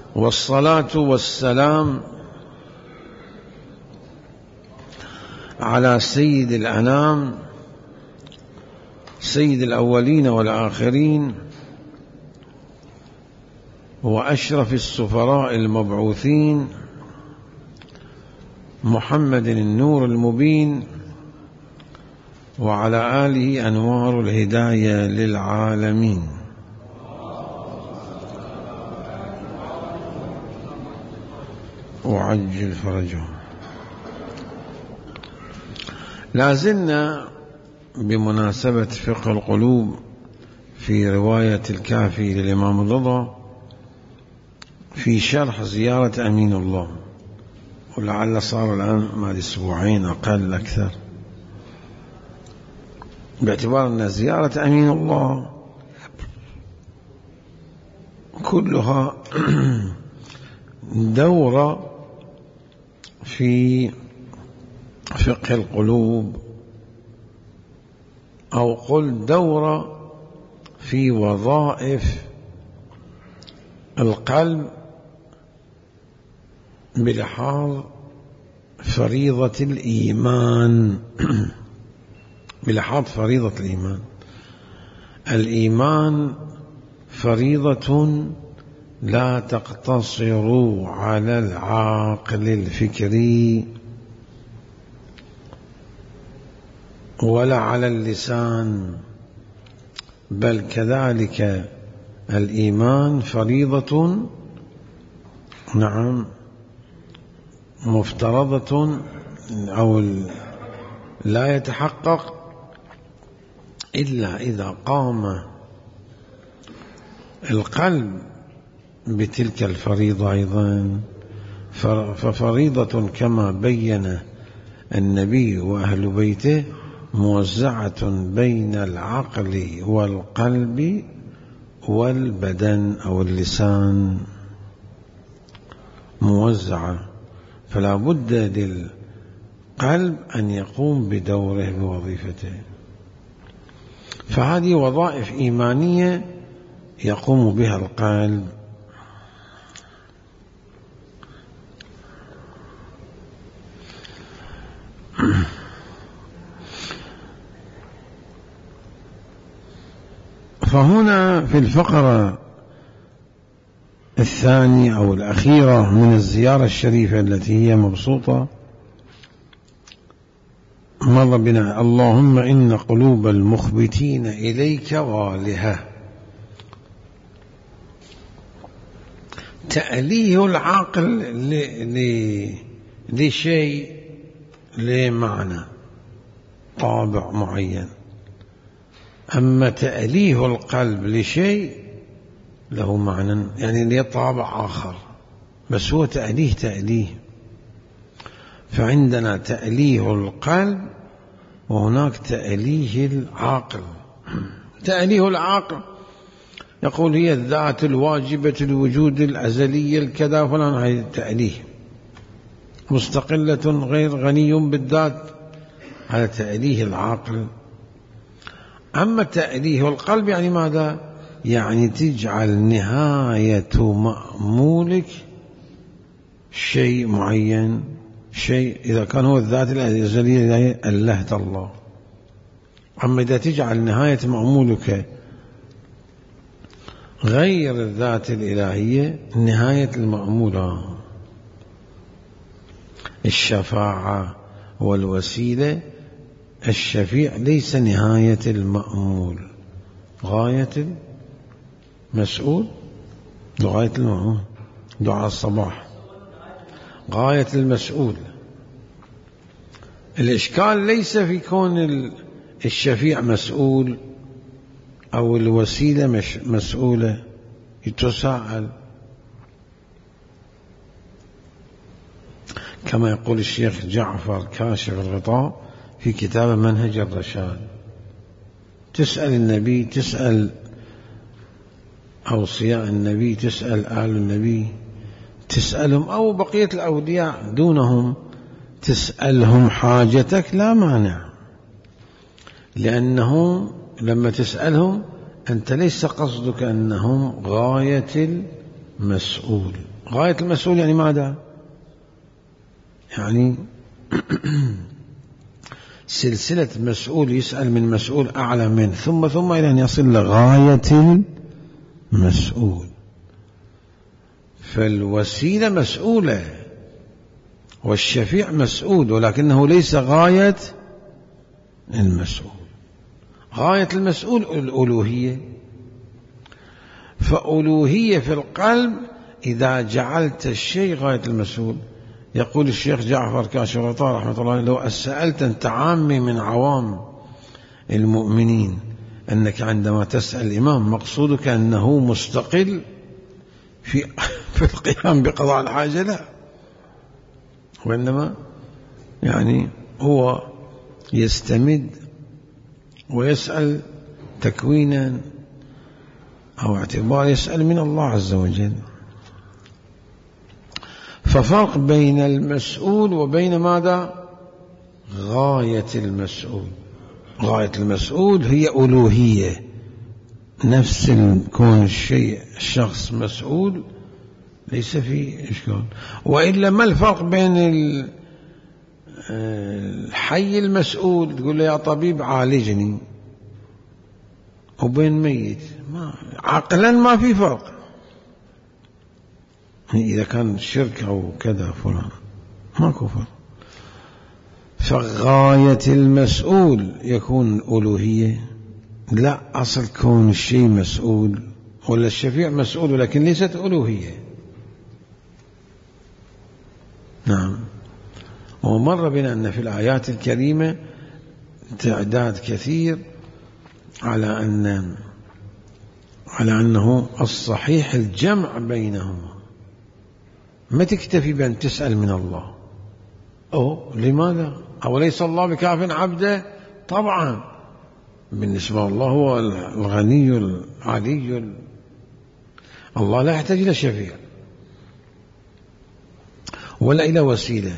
والصلاة والسلام على سيد الأنام، سيد الأولين والآخرين، وأشرف السفراء المبعوثين، محمد النور المبين، وعلى آله أنوار الهداية للعالمين. وعجل فرجهم. لازلنا بمناسبة فقه القلوب في رواية الكافي للإمام الرضا في شرح زيارة أمين الله، ولعل صار الآن ما أسبوعين أقل أكثر، باعتبار أن زيارة أمين الله كلها دورة في فقه القلوب، أو قل دورة في وظائف القلب بلحاظ فريضة الإيمان. بلحاظ فريضة الإيمان. الإيمان فريضة لا تقتصر على العاقل الفكري ولا على اللسان، بل كذلك الإيمان فريضة مفترضة، أو لا يتحقق إلا إذا قام القلب بتلك الفريضة أيضا. ففريضة كما بين النبي وأهل بيته موزعة بين العقل والقلب والبدن أو اللسان، موزعة، فلا بد للقلب أن يقوم بدوره بوظيفته. فهذه وظائف إيمانية يقوم بها القلب. فهنا في الفقرة الثانية أو الأخيرة من الزيارة الشريفة التي هي مبسوطة مر بنا: اللهم إن قلوب المخبتين إليك والهة. تأليه العقل لشيء لمعنى طابع معين، أما تأليه القلب لشيء له معنى، يعني له طابع آخر، بس هو تأليه. فعندنا تأليه القلب وهناك تأليه العقل. تأليه العقل يقول هي الذات الواجبة الوجود الأزلية الكذا فلان، هذا تأليه. مستقلة غير غني بالذات، هذا تأليه العقل. أما تأليه القلب يعني ماذا؟ يعني تجعل نهاية مأمولك شيء معين، شيء إذا كان هو الذات الأزلية ألهت الله. أما إذا تجعل نهاية مأمولك غير الذات الإلهية، نهاية المأمولة الشفاعة والوسيلة، الشفيع ليس نهاية المأمول، غاية المسؤول، غاية المأمول، دعاء الصباح، غاية المسؤول. الإشكال ليس في كون الشفيع مسؤول أو الوسيلة مسؤولة، يتساءل، كما يقول الشيخ جعفر كاشف الغطاء في كتاب منهج الرشاد: تسأل النبي، تسأل أوصياء النبي، تسأل آل النبي، تسألهم أو بقية الأولياء دونهم، تسألهم حاجتك لا مانع، لأنه لما تسألهم أنت ليس قصدك أنهم غاية المسؤول، غاية المسؤول يعني ماذا؟ يعني سلسلة مسؤول يسأل من مسؤول أعلى منه ثم إلى أن يصل لغاية المسؤول. فالوسيلة مسؤولة والشفيع مسؤول، ولكنه ليس غاية المسؤول. غاية المسؤول الألوهية. فألوهية في القلب إذا جعلت الشيء غاية المسؤول. يقول الشيخ جعفر كاشف الغطاء رحمة الله، لو سألت أنت عامي من عوام المؤمنين أنك عندما تسأل الإمام مقصودك أنه مستقل في القيام بقضاء الحاجة، لا، وإنما يعني هو يستمد ويسأل تكوينا أو اعتبار، يسأل من الله عز وجل. ففرق بين المسؤول وبين ماذا؟ غاية المسؤول. غاية المسؤول هي ألوهية، نفس كون الشخص مسؤول ليس فيه إشكال. وإلا ما الفرق بين الحي المسؤول تقول له يا طبيب عالجني وبين ميت؟ عقلا ما في فرق. إذا كان شرك أو كذا فلان ماكو فرق. فغاية المسؤول يكون ألوهية، لا، أصل كون الشيء مسؤول ولا الشفيع مسؤول ولكن ليست ألوهية. نعم. ومر بنا أن في الآيات الكريمة تعداد كثير على أنه الصحيح الجمع بينهما. ما تكتفي بأن تسأل من الله. لماذا؟ أوليس الله بكاف عبده؟ طبعا بالنسبة الله هو الغني العلي، الله لا يحتاج إلى شفيع ولا إلى وسيلة.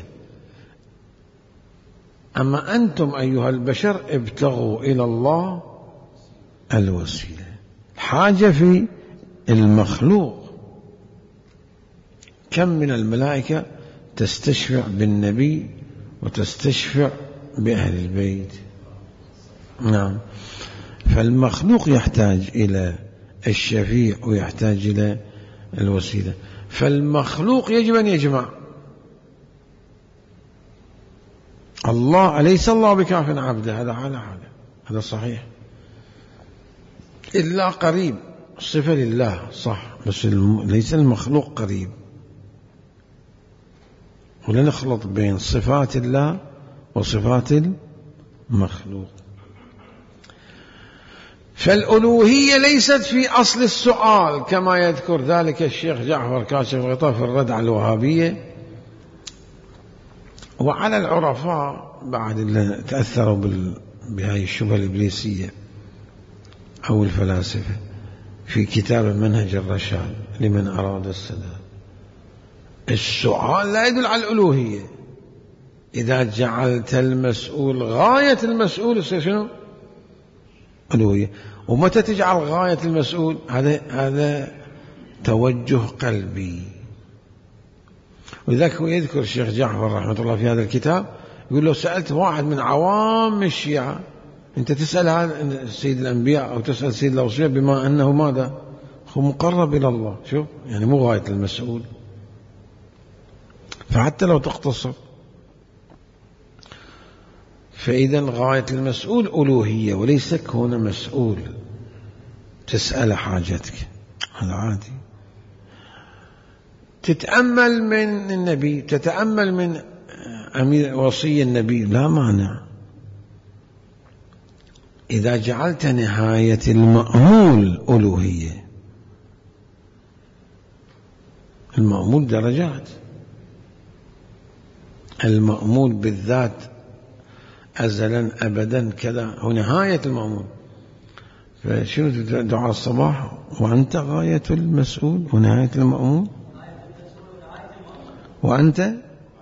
أما أنتم أيها البشر ابتغوا إلى الله الوسيلة. حاجة في المخلوق. كم من الملائكة تستشفع بالنبي وتستشفع بأهل البيت. نعم. فالمخلوق يحتاج إلى الشفيع ويحتاج إلى الوسيلة. فالمخلوق يجب أن يجمع. الله أليس الله بكاف عبده؟ هذا صحيح. إلا قريب، صفة لله صح، بس ليس المخلوق قريب. ولا نخلط بين صفات الله وصفات المخلوق. فالألوهية ليست في أصل السؤال كما يذكر ذلك الشيخ جعفر كاشف الغطاء في الرد على الوهابية وعلى العرفاء بعد اللي تأثروا بهذه الشبهة الإبليسية أو الفلاسفة في كتاب منهج الرشاد لمن أراد السداد. السؤال لا يدل على الألوهية. إذا جعلت المسؤول غاية المسؤول يصير شنو؟ ألوهية. ومتى تجعل غاية المسؤول؟ هذا توجه قلبي. ولذلك يذكر الشيخ جعفر رحمة الله في هذا الكتاب يقول له سألت واحد من عوام الشيعة، أنت تسأل عن سيد الأنبياء أو تسأل سيد الأوصياء بما أنه ماذا؟ هو مقرب إلى الله. شوف يعني مو غاية المسؤول. فحتى لو تقتصر، فإذا غاية المسؤول ألوهية وليس كون مسؤول تسأل حاجتك، هذا عادي. تتأمل من النبي، تتأمل من أمير وصي النبي، لا مانع. إذا جعلت نهاية المأمول ألوهية. المأمول درجات. المأمول بالذات أزلا أبدا كذا هو نهاية المأمول. فشنو دعاء الصباح؟ وأنت غاية المسؤول ونهاية المأمول، وأنت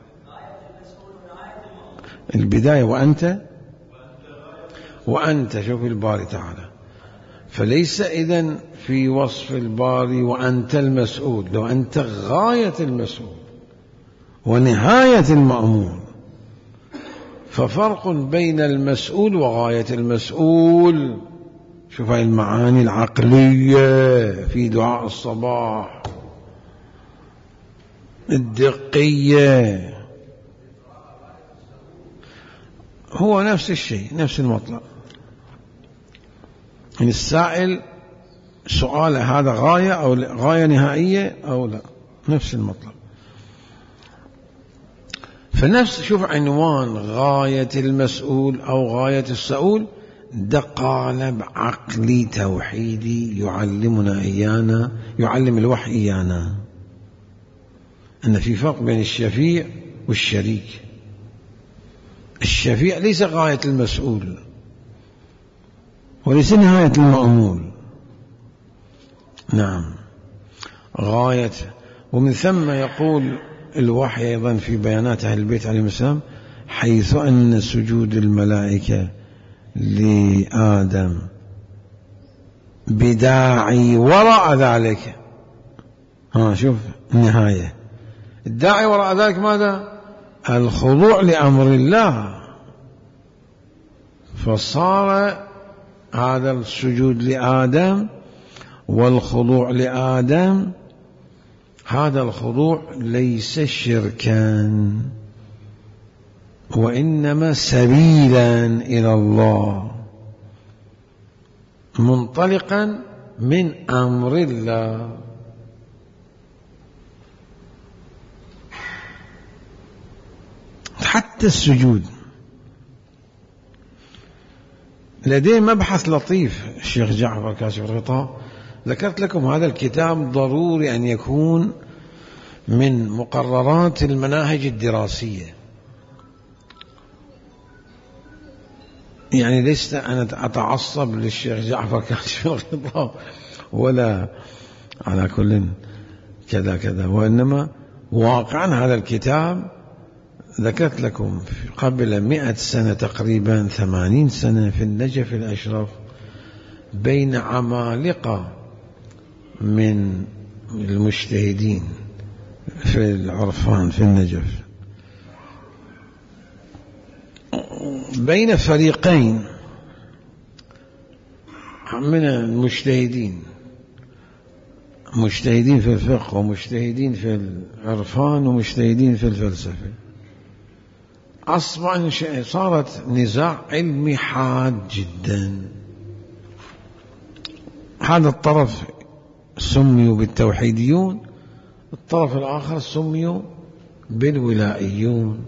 البداية، وأنت شوف الباري تعالى. فليس إذن في وصف الباري وأنت المسؤول، لو أنت غاية المسؤول ونهاية المأمور، ففرق بين المسؤول وغاية المسؤول. شوف هاي المعاني العقلية في دعاء الصباح الدقية، هو نفس الشيء، نفس المطلب. يعني السائل سؤال هذا غاية أو غاية نهائية أو لا، نفس المطلب. فنفس شوف عنوان غاية المسؤول أو غاية السؤول، ده قالب عقلي توحيدي يعلمنا إيانا، يعلم الوحي إيانا أن في فرق بين الشفيع والشريك. الشفيع ليس غاية المسؤول وليس نهاية المأمول، نعم غاية. ومن ثم يقول الوحي أيضا في بيانات أهل البيت عليهم السلام، حيث أن سجود الملائكة لآدم بداعي وراء ذلك، شوف النهاية، الداعي وراء ذلك ماذا؟ الخضوع لأمر الله. فصار هذا السجود لآدم والخضوع لآدم، هذا الخضوع ليس شركا وإنما سبيلا إلى الله، منطلقا من أمر الله. حتى السجود لديه مبحث لطيف الشيخ جعفر كاشف الغطاء، ذكرت لكم هذا الكتاب ضروري أن يكون من مقررات المناهج الدراسية. يعني لست أنا أتعصب للشيخ جعفر كاشف الغطاء ولا على كل كذا كذا، وإنما واقعا هذا الكتاب ذكرت لكم قبل 100 سنة تقريبا 80 سنة في النجف الأشرف بين عمالقة من المجتهدين في العرفان في النجف، بين فريقين من المجتهدين، مجتهدين في الفقه ومجتهدين في العرفان ومجتهدين في الفلسفة. أصبح صارت نزاع علمي حاد جدا. هذا الطرف سميوا بالتوحيديون، الطرف الآخر سميوا بالولائيون.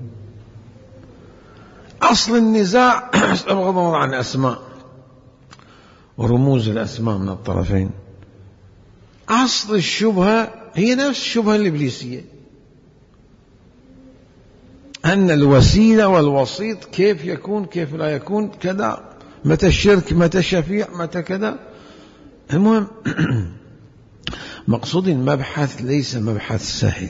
أصل النزاع بغض النظر عن أسماء ورموز الأسماء من الطرفين، أصل الشبهة هي نفس الشبهة الإبليسية، أن الوسيلة والوسيط كيف يكون كيف لا يكون كذا، متى الشرك متى الشفيع متى كذا. المهم مقصود المبحث ليس مبحث سهل،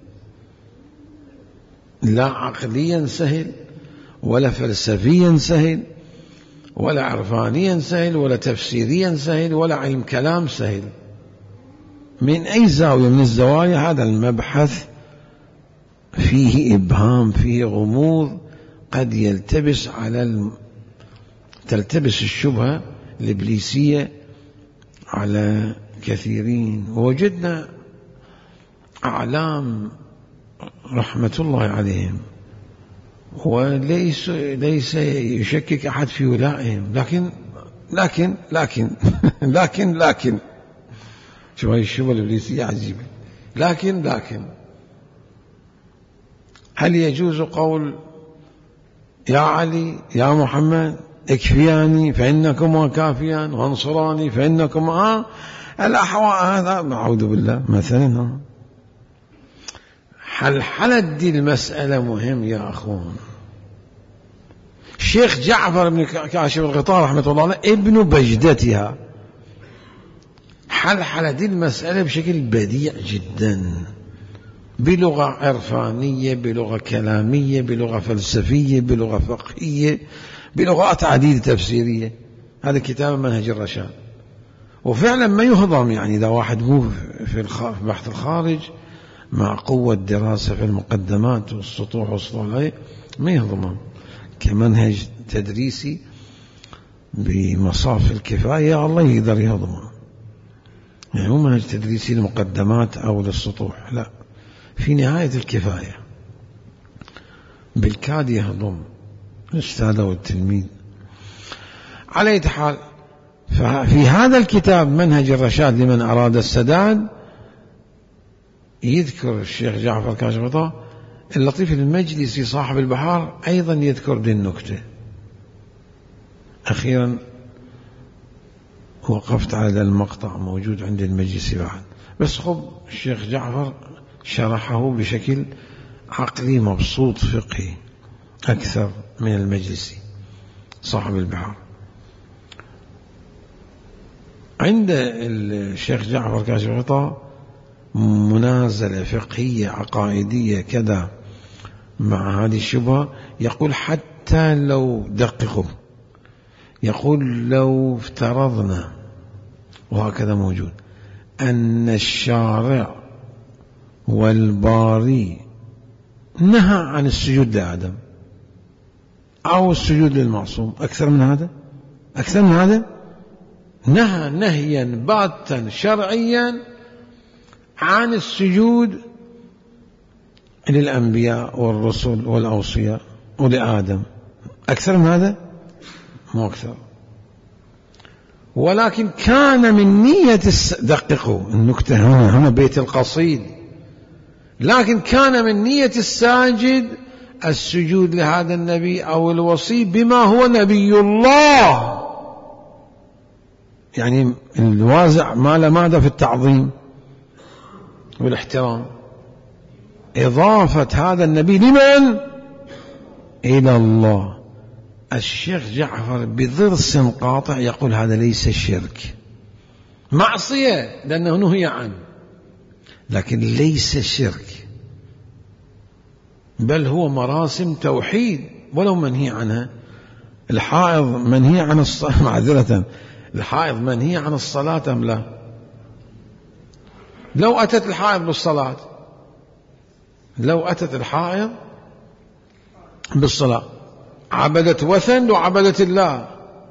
لا عقليا سهل ولا فلسفيا سهل ولا عرفانيا سهل ولا تفسيريا سهل ولا علم كلام سهل. من أي زاوية من الزوايا هذا المبحث فيه إبهام، فيه غموض، قد يلتبس تلتبس الشبهة الإبليسية على كثيرين. ووجدنا أعلام رحمة الله عليهم وليس يشكك أحد في ولائهم، لكن شو هاي الشبهة الإبليسية عجيبة. لكن هل يجوز قول يا علي يا محمد اكفياني فإنكما كافيان وانصراني فإنكما الأحواء هذا أعوذ بالله مثلا. حلحلة دي المسألة مهم يا أخوان. الشيخ جعفر بن كاشف الغطاء رحمة الله عليه ابن بجدتها حلحلة دي المسألة بشكل بديع جدا، بلغة عرفانية، بلغة كلامية، بلغة فلسفية، بلغة فقهية، بلغات عديدة تفسيرية. هذا كتاب منهج الرشاد. وفعلا ما يهضم. يعني إذا واحد مو في بحث الخارج مع قوة دراسة في المقدمات والسطوح والسطوح ما يهضمهم كمنهج تدريسي بمصاف الكفاية، الله يقدر يهضمه. يعني مو منهج تدريسي للمقدمات أو للسطوح، لا، في نهاية الكفاية بالكاد يهضم الأستاذ والتلميذ. على أي حال، ففي هذا الكتاب منهج الرشاد لمن أراد السداد يذكر الشيخ جعفر كاشف الغطاء اللطيف المجلسي صاحب البحار أيضا يذكر دي النكتة. أخيرا وقفت على المقطع موجود عند المجلسي بعد، بس خب الشيخ جعفر شرحه بشكل عقلي مبسوط فقهي أكثر من المجلسي صاحب البحار. عند الشيخ جعفر كاشف الغطاء منازلة فقهية عقائدية كذا مع هذه الشبهة، يقول حتى لو دققوا، يقول لو افترضنا، وهكذا موجود، أن الشارع والباري نهى عن السجود لآدم أو السجود للمعصوم، أكثر من هذا، أكثر من هذا، نهى نهيا باتا شرعيا عن السجود للأنبياء والرسل والأوصياء ولآدم، أكثر من هذا مو أكثر. ولكن كان من نية دققوا النكتة هنا بيت القصيد، لكن كان من نية الساجد السجود لهذا النبي أو الوصي بما هو نبي الله. يعني الوازع ماذا في التعظيم والاحترام، إضافة هذا النبي لمن؟ إلى الله. الشيخ جعفر بضرس قاطع يقول هذا ليس الشرك، معصية لأنه نهي عنه، لكن ليس شرك، بل هو مراسم توحيد ولو منهي عنها. الحائض منهي عن الصلاة، معذرة، الحائض منهي عن الصلاة أم لا؟ لو أتت الحائض بالصلاة، لو أتت الحائض بالصلاة عبدت وثن وعبدت الله،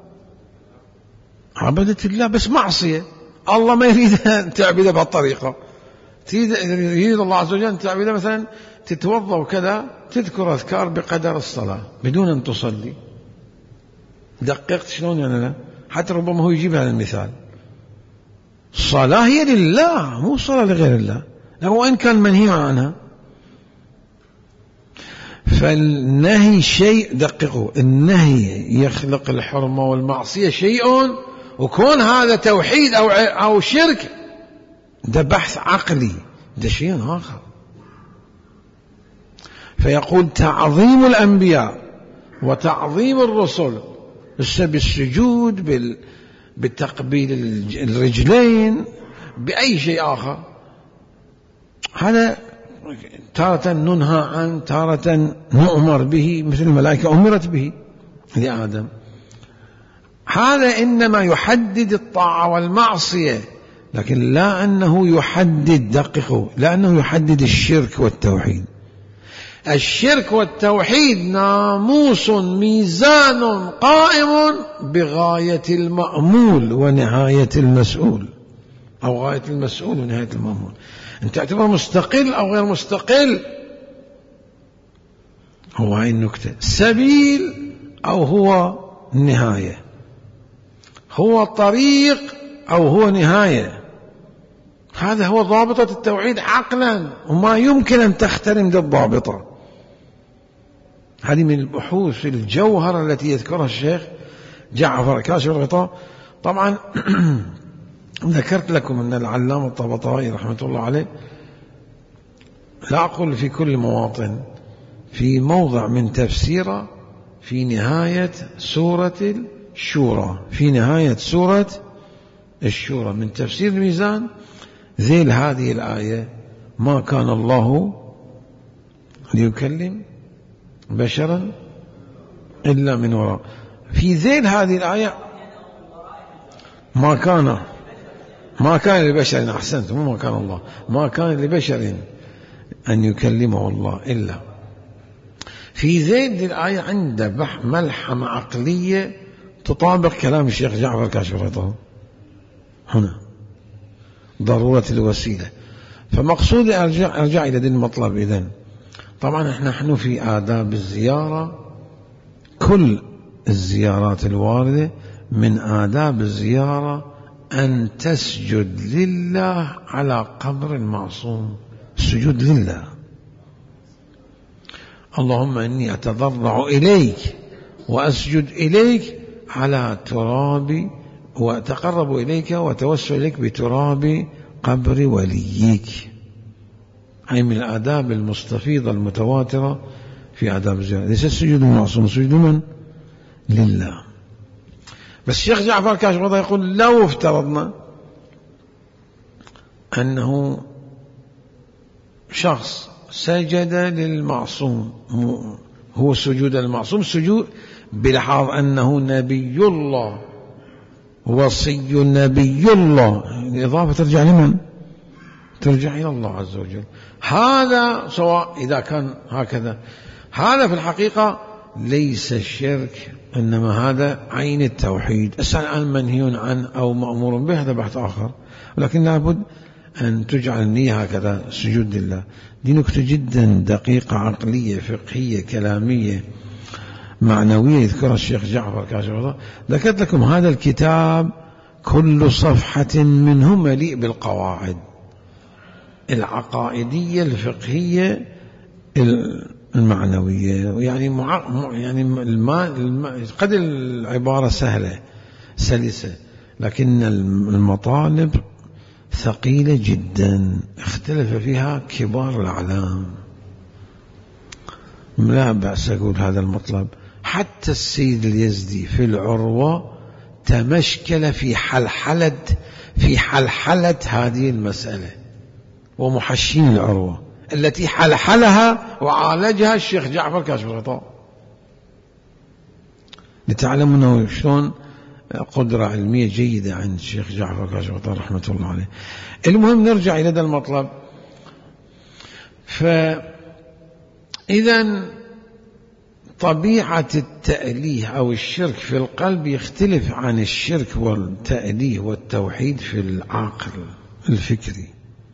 عبدت الله بس معصية، الله ما يريد أن تعبده بهالطريقة، يريد الله عز وجل أن تعبده مثلا تتوضأ وكذا تذكر أذكار بقدر الصلاة بدون أن تصلي. دققت شلون يعني؟ لا، حتى ربما هو يجيب هذا المثال، الصلاة هي لله مو صلاة لغير الله، وإن كان منهي عنها. فالنهي شيء، دققوا، النهي يخلق الحرمة والمعصية شيء، وكون هذا توحيد أو شرك ده بحث عقلي، ده شيء آخر. فيقول تعظيم الأنبياء وتعظيم الرسل بالسجود، بالتقبيل الرجلين، بأي شيء آخر، هذا تارة ننهى عن، تارة نؤمر به، مثل الملائكة أمرت به لآدم. هذا إنما يحدد الطاعة والمعصية، لكن لا أنه يحدد، دققوا، لا أنه يحدد الشرك والتوحيد. الشرك والتوحيد ناموس ميزان قائم بغاية المأمول ونهاية المسؤول، أو غاية المسؤول ونهاية المأمول. أنت تعتبره مستقل أو غير مستقل، هو هاي النكتة، سبيل أو هو النهاية، هو طريق أو هو نهاية. هذا هو ضابطة التوحيد عقلا، وما يمكن أن تخترم ذا الضابطة. هذه من البحوث الجوهرة التي يذكرها الشيخ جعفر كاشف الغطاء. طبعا ذكرت لكم أن العلامة الطبطبائي رحمة الله عليه، لا أقول في كل مواطن، في موضع من تفسيره في نهاية سورة الشورى، في نهاية سورة الشورى من تفسير الميزان، ذيل هذه الآية: ما كان الله ليكلم بشرا إلا من وراء. في ذيل هذه الآية ما كان ما كان لبشر، أحسنت، مو ما كان الله، ما كان لبشر أن يكلمه الله إلا. في ذيل الآية عنده ملحمة عقلية تطابق كلام الشيخ جعفر كاشف الغطاء هنا، ضرورة الوسيلة. فمقصود أرجع إلى ذي المطلب. إذن طبعا نحن في آداب الزيارة، كل الزيارات الواردة من آداب الزيارة أن تسجد لله على قبر المعصوم، السجود لله. اللهم إني أتضرع إليك وأسجد إليك على تراب، وأتقرب إليك وأتوسل إليك بتراب قبر وليك. أي من الآداب المستفيضة المتواترة في آداب الزيارة. ليس السجود المعصوم، السجود من؟ لله. بس الشيخ جعفر كاشف الغطاء يقول لو افترضنا أنه شخص سجد للمعصوم، هو سجود المعصوم سجود بلحاظ أنه نبي الله، وصي نبي الله، الإضافة ترجع لمن؟ ترجع إلى الله عز وجل. هذا سواء إذا كان هكذا، هذا في الحقيقة ليس الشرك، إنما هذا عين التوحيد. الآن منهي عنه أو مأمور به هذا بحث آخر، ولكن لابد أن تجعل النية هكذا، سجود لله. دي نكتة جدا دقيقة، عقلية، فقهية، كلامية، معنوية، يذكرها الشيخ جعفر كاشف الغطاء. ذكرت لكم هذا الكتاب كل صفحة منه مليء بالقواعد العقائدية الفقهية المعنوية. يعني قد العبارة سهلة سلسة، لكن المطالب ثقيلة جدا، اختلف فيها كبار الأعلام. لا بأس أقول هذا المطلب. حتى السيد اليزدي في العروة تمشكل في حلحلة هذه المسألة، ومحشين العروة التي حلحلها وعالجها الشيخ جعفر كاشف الغطاء، لتعلموا أنه شلون قدرة علمية جيدة عند الشيخ جعفر كاشف الغطاء رحمة الله عليه. المهم نرجع إلى هذا المطلب. فإذا طبيعة التأليه أو الشرك في القلب يختلف عن الشرك والتأليه والتوحيد في العقل الفكري،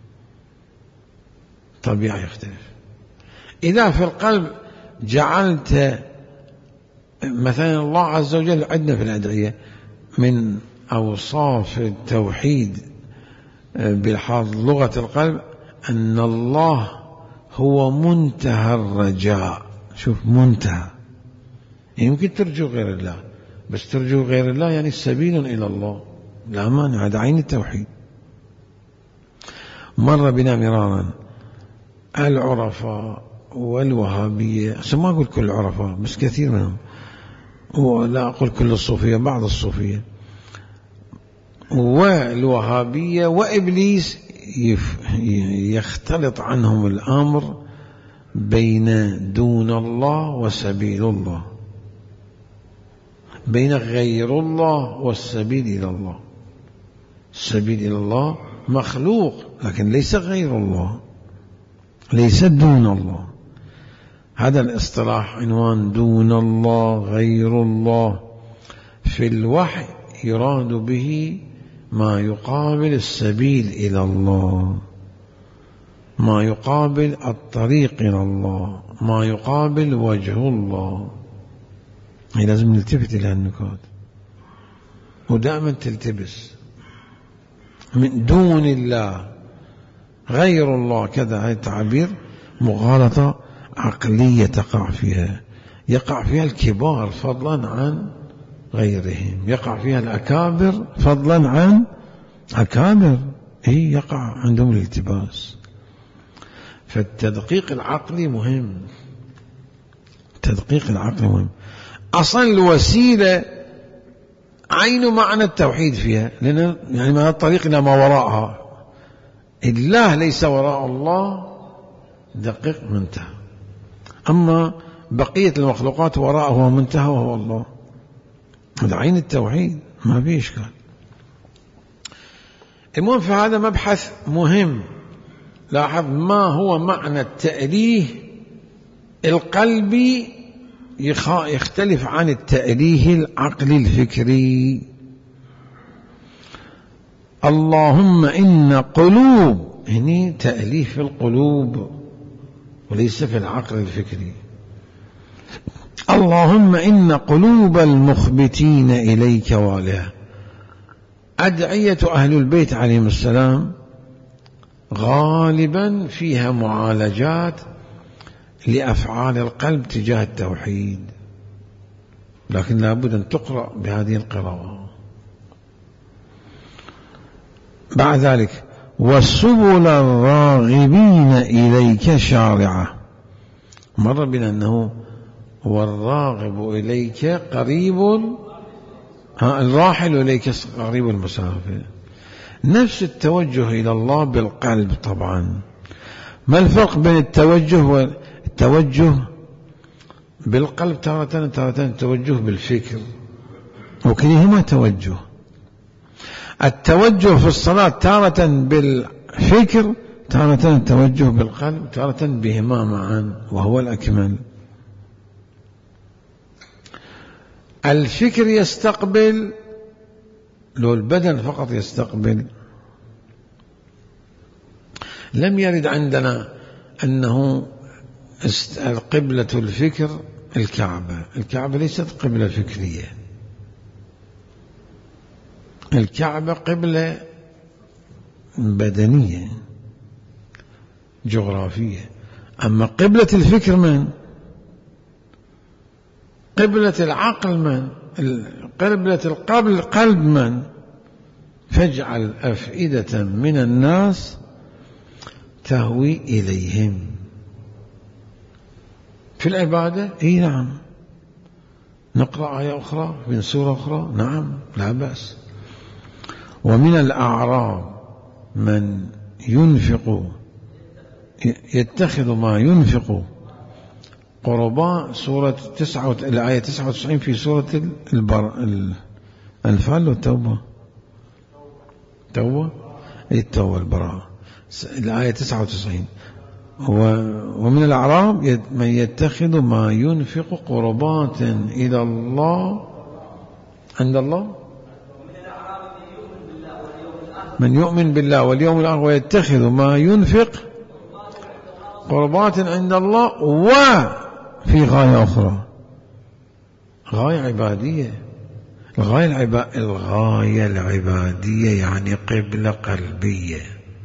طبيعة يختلف. إذا في القلب جعلت مثلا الله عز وجل، عندنا في الأدعية من أوصاف التوحيد بلحاظ لغة القلب أن الله هو منتهى الرجاء. شوف، منتهى، يمكن ترجو غير الله، بس ترجو غير الله يعني سبيل إلى الله، لا مانع، هذا عين التوحيد. مر بنا مرارا العرفاء والوهابية، ما أقول كل العرفاء بس كثير منهم، ولا أقول كل الصوفية، بعض الصوفية والوهابية وإبليس يختلط عنهم الأمر بين دون الله وسبيل الله، بين غير الله والسبيل إلى الله. السبيل إلى الله مخلوق لكن ليس غير الله، ليس دون الله. هذا الاصطلاح عنوان دون الله غير الله في الوحي يراد به ما يقابل السبيل إلى الله، ما يقابل الطريق إلى الله، ما يقابل وجه الله. لازم نلتفت إلى النكات، ودائما تلتبس من دون الله غير الله كذا. هذا التعبير مغالطة عقلية تقع فيها، يقع فيها الكبار فضلا عن غيرهم، يقع فيها الأكابر فضلا عن أكابر، يقع عندهم الالتباس. فالتدقيق العقلي مهم، التدقيق العقلي مهم. أصلا الوسيلة عين معنى التوحيد فيها، لأن يعني ما الطريق إلى ما وراءها. الله ليس وراء الله دقيق منتهى، أما بقية المخلوقات وراءه منتهى وهو الله. هذا عين التوحيد، ما فيه إشكال. المهم في هذا مبحث مهم. لاحظ ما هو معنى التأليه القلبي يختلف عن التأليه العقلي الفكري. اللهم إن قلوب، هنا تأليه في القلوب وليس في العقل الفكري. اللهم إن قلوب المخبتين إليك والها. أدعية أهل البيت عليهم السلام غالبا فيها معالجات لأفعال القلب تجاه التوحيد، لكن لابد أن تقرأ بهذه القراءة. بعد ذلك والسبل الراغبين إليك شارعة. مر بنا أنه والراغب إليك قريب، الراحل إليك قريب المسافر. نفس التوجه إلى الله بالقلب طبعا. ما الفرق بين التوجه بالقلب تارة التوجه بالفكر، وكلهما توجه. التوجه في الصلاة تارة بالفكر، تارة التوجه بالقلب، تارة بهما معا وهو الأكمل. الفكر يستقبل، لو البدن فقط يستقبل. لم يرد عندنا أنه قبلة الفكر الكعبة. الكعبة ليست قبلة فكرية، الكعبة قبلة بدنية جغرافية. أما قبلة الفكر من؟ قبلة العقل من؟ قبلة القلب من؟ فاجعل أفئدة من الناس تهوي إليهم. في العبادة نعم، نقرأ آية أخرى من سورة أخرى، نعم لا بأس. ومن الأعراب من ينفق يتخذ ما ينفق قرباء، سورة الآية 99 في سورة الأنفال والتوبة، التوبة البراءة، الآية 99. ومن الأعراب من يتخذ ما ينفق قربات إلى الله عند الله، من يؤمن بالله واليوم الآخر ويتخذ ما ينفق قربات عند الله، وفي غاية أخرى، غاية عبادية. الغاية العبادية يعني قبلة قلبية.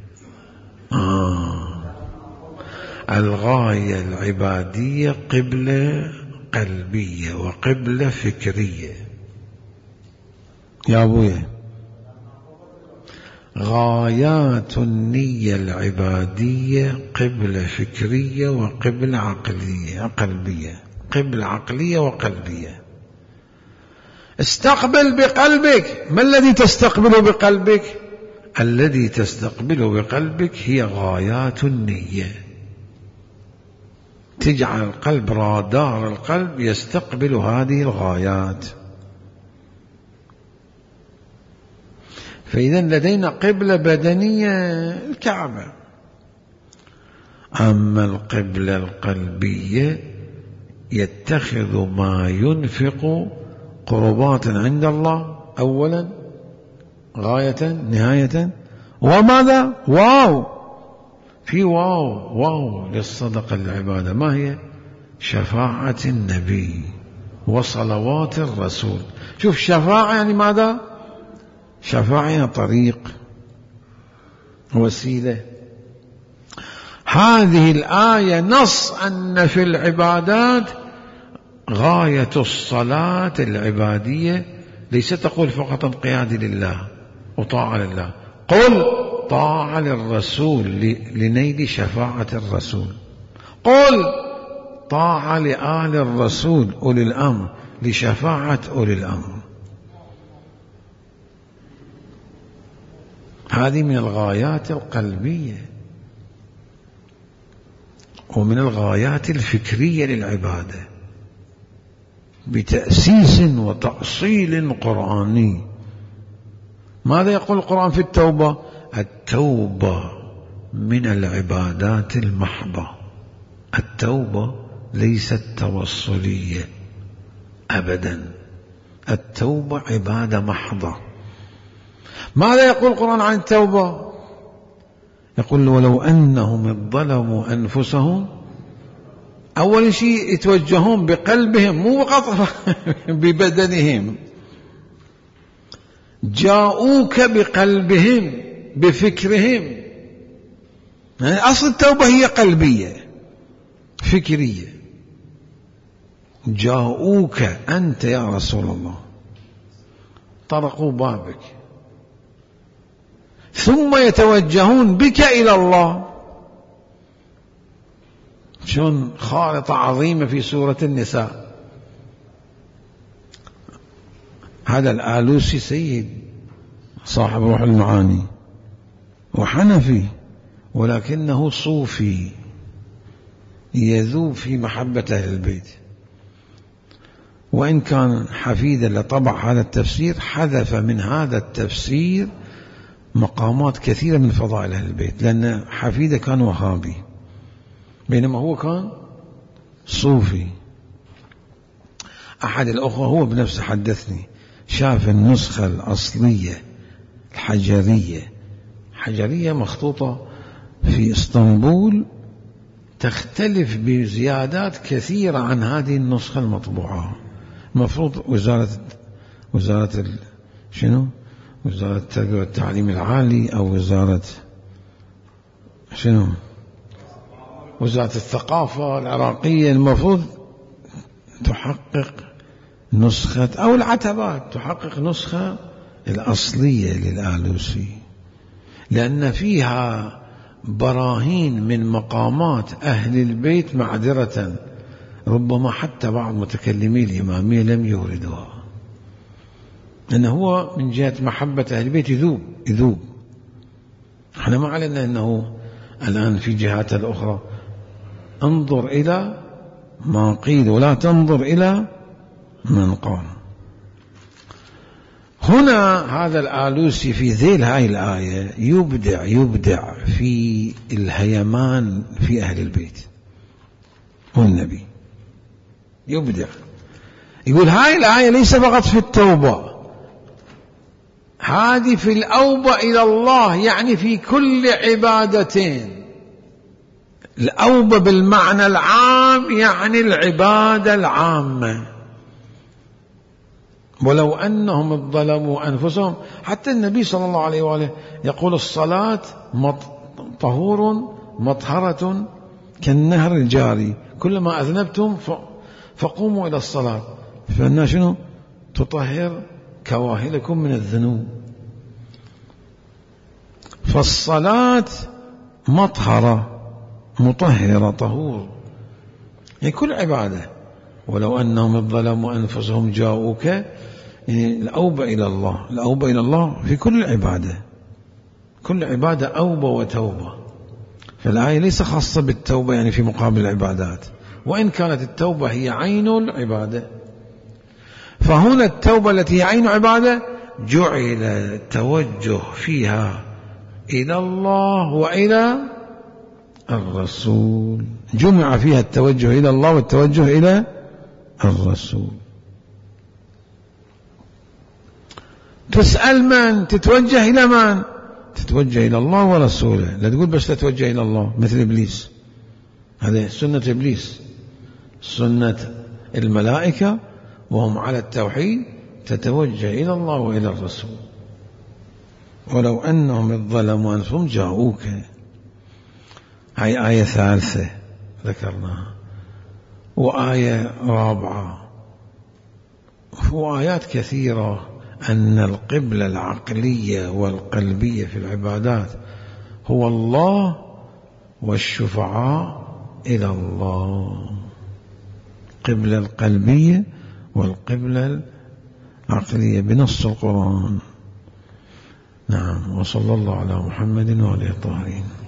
الغاية العبادية قبلة قلبية وقبلة فكرية. يا أبويا، غايات النية العبادية قبلة فكرية وقبلة قلبية، قبلة عقلية وقلبية. استقبل بقلبك. ما الذي تستقبل بقلبك؟ الذي تستقبل بقلبك هي غايات النية. تجعل القلب، رادار القلب يستقبل هذه الغايات. فإذا لدينا قبلة بدنية الكعبة، أما القبلة القلبية يتخذ ما ينفق قربات عند الله أولا، غاية نهاية. وماذا؟ في واو للصدقة العبادة. ما هي؟ شفاعة النبي وصلوات الرسول. شوف، شفاعة يعني ماذا؟ شفاعة يعني طريق، وسيلة. هذه الآية نص أن في العبادات غاية الصلاة العبادية ليس تقول فقط انقياد لله وطاعة لله، قل طاعة للرسول لنيل شفاعة الرسول، قل طاعة لآل الرسول أولي الأمر لشفاعة أولي الأمر. هذه من الغايات القلبية ومن الغايات الفكرية للعبادة بتأسيس وتأصيل قرآني. ماذا يقول القرآن في التوبة؟ التوبة من العبادات المحضة. التوبة ليست توصلية أبدا، التوبة عبادة محضة. ماذا يقول القرآن عن التوبة؟ يقول ولو أنهم ظلموا أنفسهم، أول شيء يتوجهون بقلبهم مو فقط ببدنهم، جاءوك بقلبهم بفكرهم. يعني أصل التوبة هي قلبية فكرية. جاءوك أنت يا رسول الله، طرقوا بابك، ثم يتوجهون بك إلى الله. شون خارطة عظيمة في سورة النساء. هذا الآلوسي سيد صاحب روح المعاني وحنفي، ولكنه صوفي يذوب في محبة أهل البيت. وإن كان حفيدا لطبع هذا التفسير، حذف من هذا التفسير مقامات كثيرة من فضائل أهل البيت، لأن حفيده كان وهابي بينما هو كان صوفي. أحد الأخوة هو بنفسه حدثني، شاف النسخة الأصلية الحجرية مخطوطة في اسطنبول، تختلف بزيادات كثيرة عن هذه النسخة المطبوعة. المفروض وزارة التربية والتعليم العالي، أو وزارة الثقافة العراقية، المفروض تحقق نسخة، أو العتبات تحقق نسخة الأصلية للآلوسي، لأن فيها براهين من مقامات أهل البيت معذرة ربما حتى بعض متكلمي الإمامية لم يوردوها، لأنه هو من جهة محبة أهل البيت يذوب. احنا ما علينا أنه الآن في جهات الأخرى انظر إلى ما قيل ولا تنظر إلى من قال. هنا هذا الآلوسي في ذيل هاي الآية يبدع في الهيمان في أهل البيت والنبي، يبدع. يقول هاي الآية ليس فقط في التوبة، هذه في الأوبة إلى الله، يعني في كل عبادتين. الأوبة بالمعنى العام يعني العبادة العامة. ولو أنهم ظلموا أنفسهم، حتى النبي صلى الله عليه وآله يقول الصلاة طهور مطهرة كالنهر الجاري، كلما أذنبتم فقوموا إلى الصلاة فإنها شنو؟ تطهر كواهلكم من الذنوب. فالصلاة مطهرة مطهرة طهور، يعني كل عبادة. ولو أنهم ظلموا أنفسهم جاءوك، يعني الأوبة إلى الله، الأوبة إلى الله في كل عبادة، كل عبادة أوبة وتوبة. فالآية ليس خاصة بالتوبة يعني في مقابل العبادات، وإن كانت التوبة هي عين العبادة. فهنا التوبة التي هي عين عبادة جعل التوجه فيها إلى الله وإلى الرسول، جمع فيها التوجه إلى الله والتوجه إلى الرسول. تسأل من؟ تتوجه إلى من؟ تتوجه إلى الله ورسوله، لا تقول بس تتوجه إلى الله مثل إبليس. هذه سنة إبليس. سنة الملائكة وهم على التوحيد تتوجه إلى الله وإلى الرسول. ولو أنهم ظلموا أنفسهم جاءوك، هاي آية ثالثة ذكرناها، وآية رابعة، وآيات كثيرة أن القبلة العقلية والقلبية في العبادات هو الله والشفعاء إلى الله. القبلة القلبية والقبلة العقلية بنص القرآن. نعم. وصلى الله على محمد وآله الطاهرين.